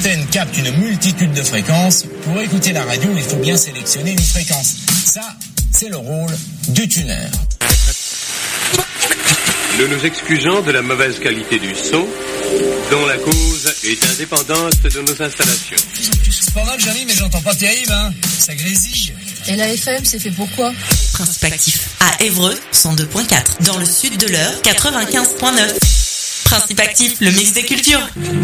antenne capte une multitude de fréquences. Pour écouter la radio, il faut bien sélectionner une fréquence. Ça, c'est le rôle du tuner. Nous nous excusons de la mauvaise qualité du son, dont la cause est indépendante de nos installations. C'est pas mal, Johnny, mais j'entends pas terrible, hein. Ça grésille. Et la FM, c'est fait pourquoi? Principe actif. À Évreux, 102.4. Dans le sud de l'Eure, 95.9. Principe actif, le mix des cultures.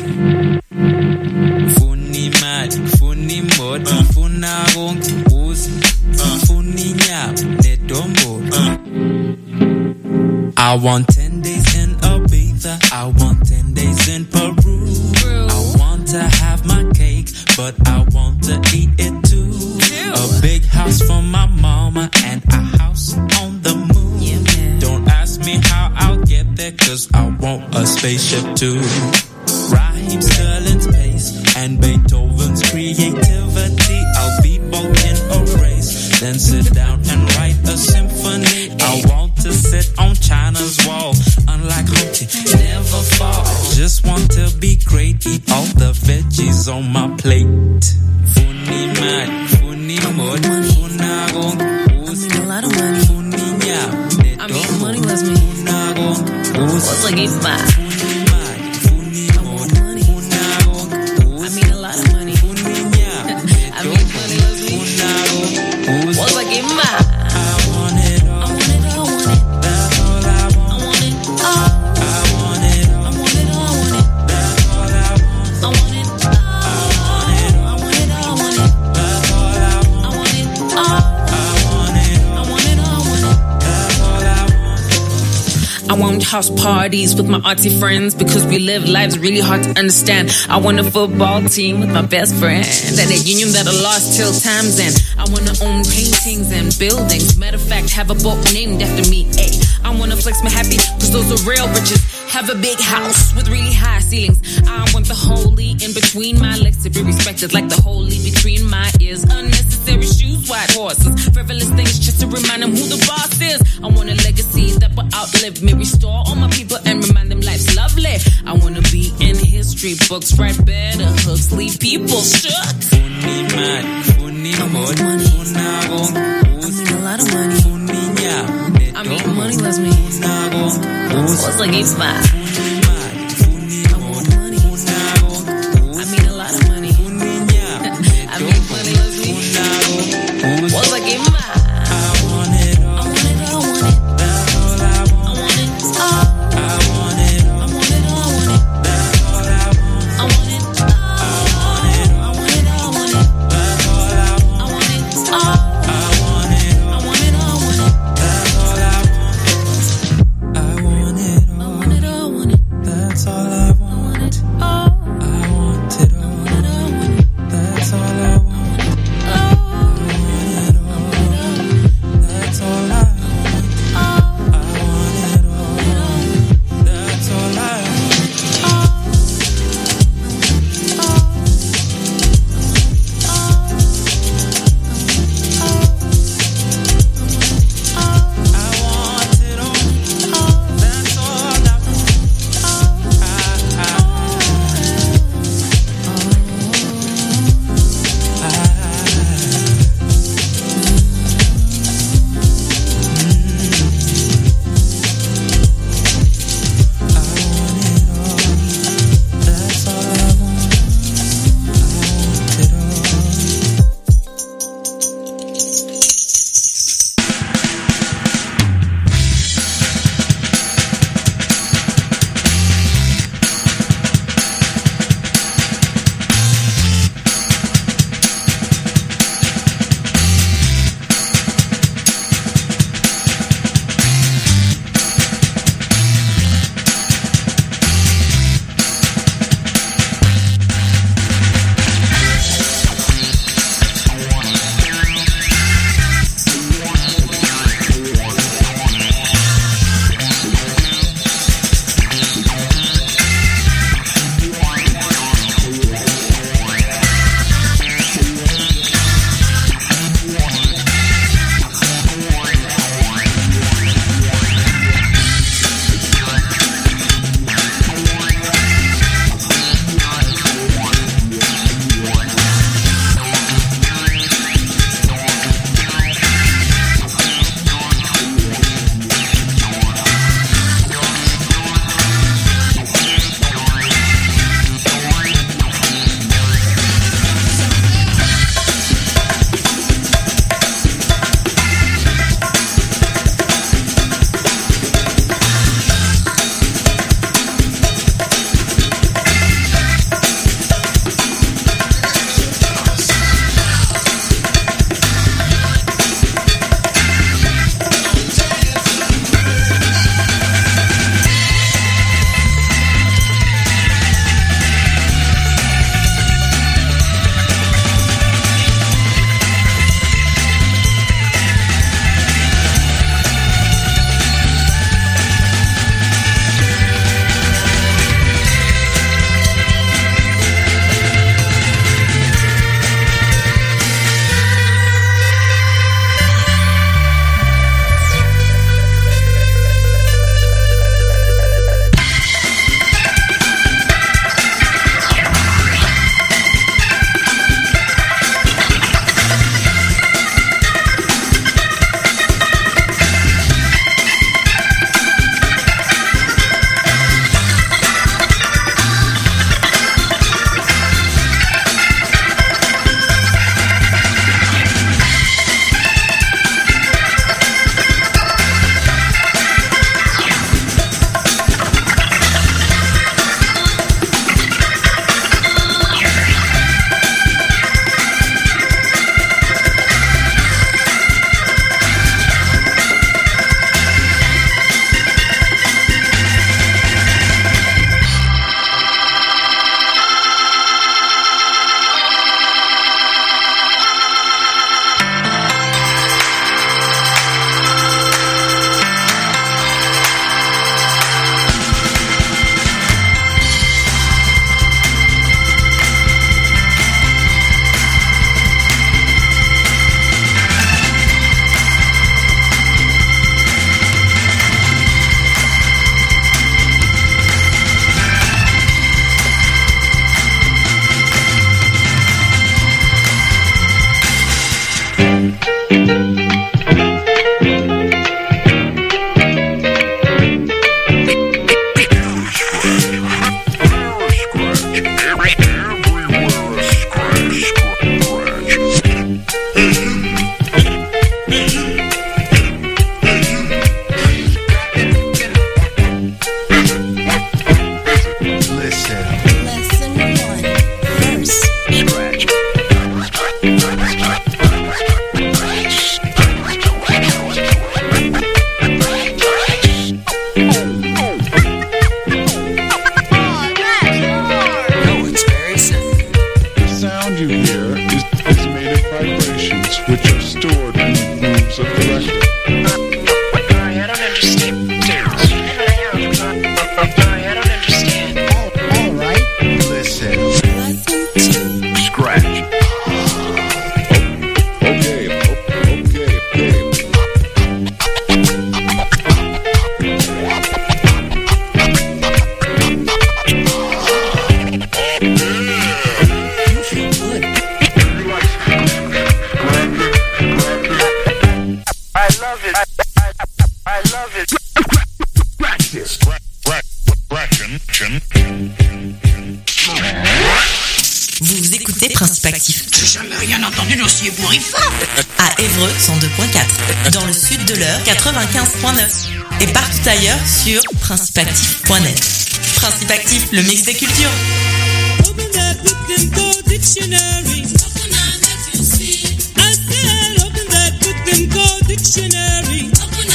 Funny mad, funny mod, funarong, us, funny nyap, netombo. I want 10 days in Ibiza, I want 10 days in Peru. I want to have my cake, but I want to eat it too. A big house for my mama and a house on the moon. Don't ask me how I'll get there, cause I want a spaceship too. Raheem Sterling's pace and Beethoven's creativity. I'll be both in a race, then sit down and write a symphony. I want to sit on China's wall, unlike Humpty, never fall. Just want to be great, eat all the veggies on my plate. Funny man, funny mod, funagong, a lot of money. I mean, money loves me. What's like it's fine? House parties with my auntie friends because we live lives really hard to understand. I want a football team with my best friend and a union that I lost till time's end. I want to own paintings and buildings. Matter of fact, have a boat named after me. Ay, I want to flex my happy because those are real riches. Have a big house with really high ceilings. I want the holy in between my legs to be respected like the holy between my ears. Unnecessary shoes, white horses, frivolous things just to remind them who the boss is. I want a legacy that will outlive me, restore all my people and remind them life's lovely. I want to be in history books, write better hooks, leave people shook. Funny man, funny mod, funagong, I mean, a lot of money. I mean, money loves me. What's like it's fine? I mean, a lot of money. I mean, money loves me. What's like it's fine? À Évreux 102.4. Dans le sud de l'Eure 95.9. Et partout ailleurs sur principeactif.net. Principe Actif, le mix des cultures. Open that Put dictionary. I said open that Put dictionary.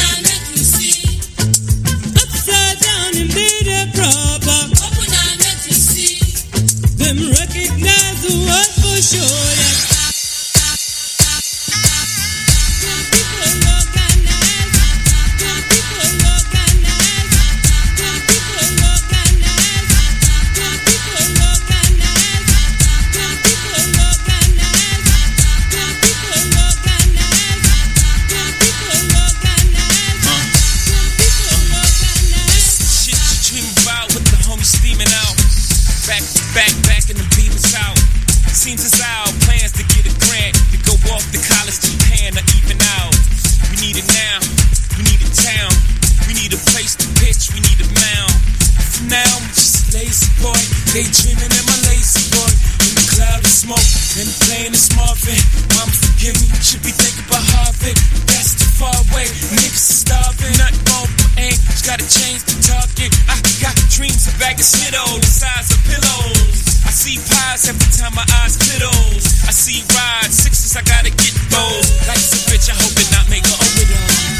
Upside down and made it proper. Them recognize the word for sure. Yeah. Back in the Beamer's out. Seems as our plans to get a grant to go off to college, Japan, or even out. We need it now. We need a town. We need a place to pitch. We need a mound. For now, I'm just a lazy boy, daydreaming in my lazy boy. In the cloud of smoke and the plane is Marvin. Mama, forgive me. Should be thinking about Harvard. That's too far away. Niggas are starving. Nothing wrong with aim. Just gotta change the target. I got dreams, a bag of Skittles, the size of pillows. I see pies every time my eyes close. I see rides, sixes, I gotta get those. Life's a bitch, I hope it not make her overdose.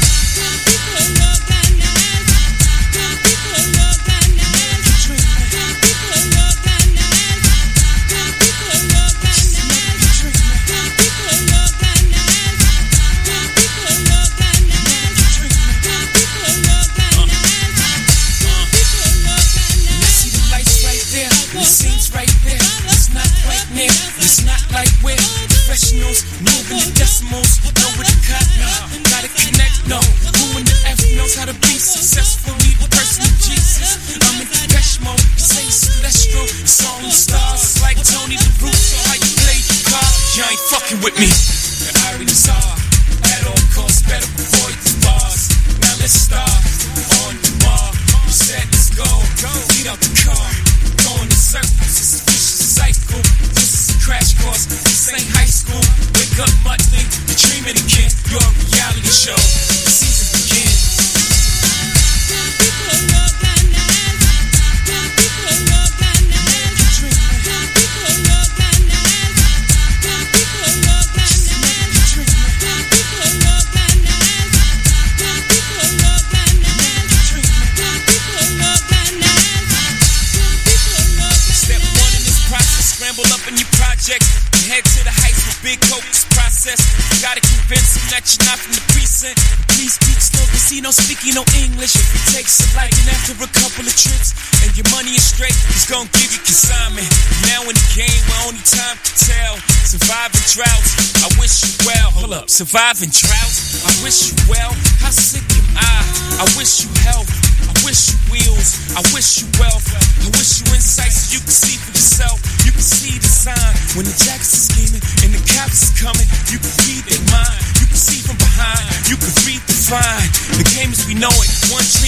It's not like we're professionals, moving the decimals, know where to cut now, gotta connect, no, who in the F knows how to be successful, need a person of Jesus, I'm in Depeche Mode, say celestial, song stars, like Tony the Roof, so how you play your card, you ain't fucking with me, the ironies are, at all costs, better avoid the bars, now let's start, on the bar, you said let's go, lead out the car, going in circles, it's a vicious cycle, crash course, this ain't high school. Wake up monthly, you're dreaming again. You're a reality show. The season begins. Step one in this process, scramble up in your projects. Head to the heights with big hopes process. Gotta convince him that you're not from the precinct. Please speak slow cause he don't speak no English. If he takes a liking after a couple of trips and your money is straight, he's gonna give you consignment. Now in the game where only time can tell. Surviving droughts, I wish you well. Hold up, surviving droughts, I wish you well. How sick am I wish you health. I wish you wheels, I wish you wealth. I wish you insight so you can see for yourself. You can see the sign when the jacks are scheming and the cops are coming. You can read their mind, you can see from behind, you can read the fine. The game as we know it, one